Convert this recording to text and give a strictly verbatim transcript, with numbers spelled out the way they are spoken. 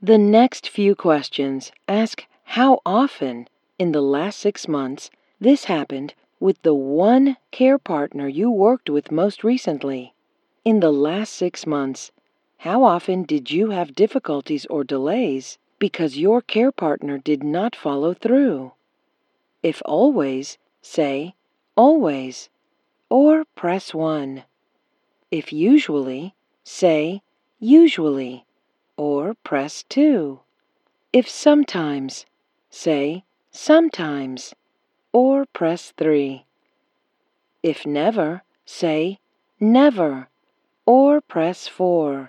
The next few questions ask how often in the last six months this happened with the one care partner you worked with most recently. In the last six months, how often did you have difficulties or delays because your care partner did not follow through? If always, say always, or press one. If usually, say usually, or press two. If sometimes, say sometimes, or press three. If never, say never, or press four.